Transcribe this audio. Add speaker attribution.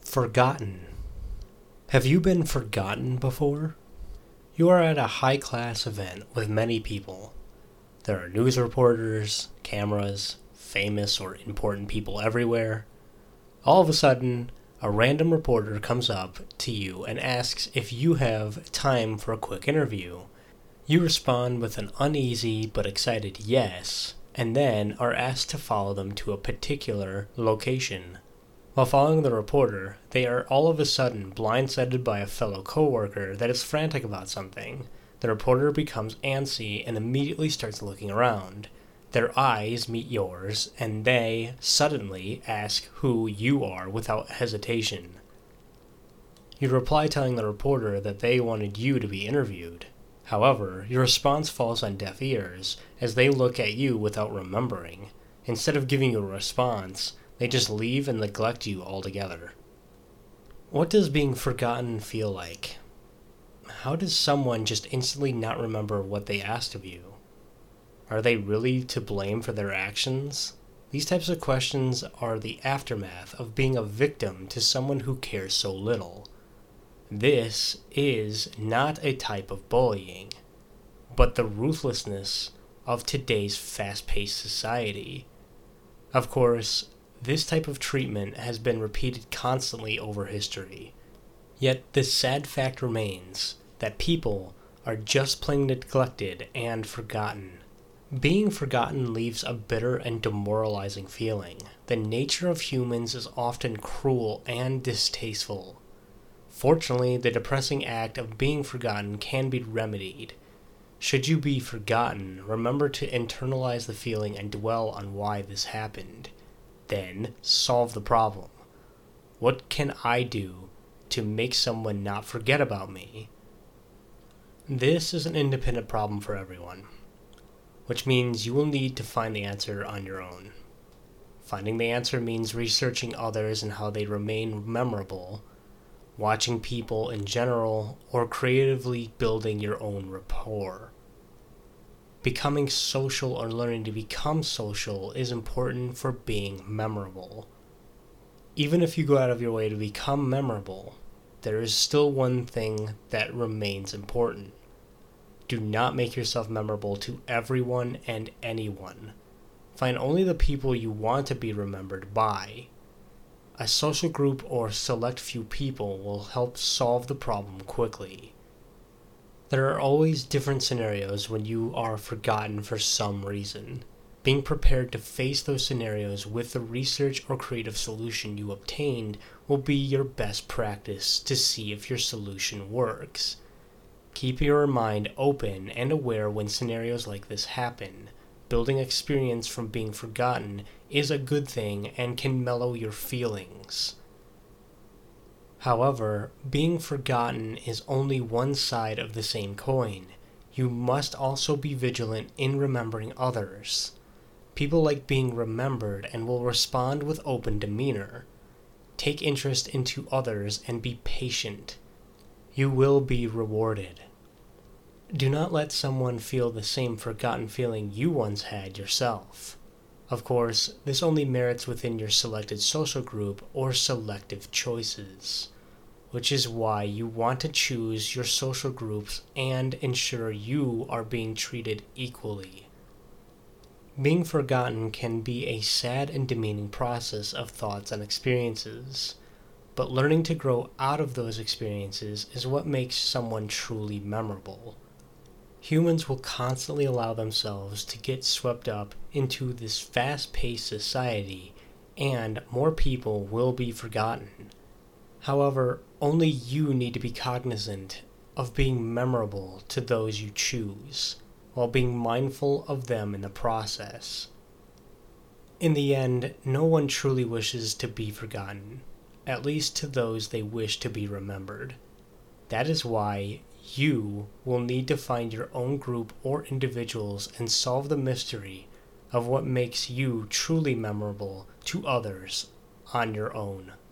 Speaker 1: Forgotten. Have you been forgotten before? You are at a high-class event with many people. There are news reporters, cameras, famous or important people everywhere. All of a sudden, a random reporter comes up to you and asks if you have time for a quick interview. You respond with an uneasy but excited yes, and then are asked to follow them to a particular location. While following the reporter, they are all of a sudden blindsided by a fellow coworker that is frantic about something. The reporter becomes antsy and immediately starts looking around. Their eyes meet yours, and they suddenly ask who you are without hesitation. You reply telling the reporter that they wanted you to be interviewed. However, your response falls on deaf ears as they look at you without remembering. Instead of giving you a response, they just leave and neglect you altogether. What does being forgotten feel like? How does someone just instantly not remember what they asked of you? Are they really to blame for their actions? These types of questions are the aftermath of being a victim to someone who cares so little. This is not a type of bullying, but the ruthlessness of today's fast-paced society. Of course, this type of treatment has been repeated constantly over history. Yet the sad fact remains that people are just plain neglected and forgotten. Being forgotten leaves a bitter and demoralizing feeling. The nature of humans is often cruel and distasteful. Fortunately, the depressing act of being forgotten can be remedied. Should you be forgotten, remember to internalize the feeling and dwell on why this happened. Then, solve the problem. What can I do to make someone not forget about me? This is an independent problem for everyone, which means you will need to find the answer on your own. Finding the answer means researching others and how they remain memorable, watching people in general, or creatively building your own rapport. Becoming social or learning to become social is important for being memorable. Even if you go out of your way to become memorable, there is still one thing that remains important. Do not make yourself memorable to everyone and anyone. Find only the people you want to be remembered by. A social group or select few people will help solve the problem quickly. There are always different scenarios when you are forgotten for some reason. Being prepared to face those scenarios with the research or creative solution you obtained will be your best practice to see if your solution works. Keep your mind open and aware when scenarios like this happen. Building experience from being forgotten is a good thing and can mellow your feelings. However, being forgotten is only one side of the same coin. You must also be vigilant in remembering others. People like being remembered and will respond with open demeanor. Take interest into others and be patient. You will be rewarded. Do not let someone feel the same forgotten feeling you once had yourself. Of course, this only merits within your selected social group or selective choices, which is why you want to choose your social groups and ensure you are being treated equally. Being forgotten can be a sad and demeaning process of thoughts and experiences, but learning to grow out of those experiences is what makes someone truly memorable. Humans will constantly allow themselves to get swept up into this fast-paced society, and more people will be forgotten. However, only you need to be cognizant of being memorable to those you choose, while being mindful of them in the process. In the end, no one truly wishes to be forgotten, at least to those they wish to be remembered. That is why you will need to find your own group or individuals and solve the mystery of what makes you truly memorable to others on your own.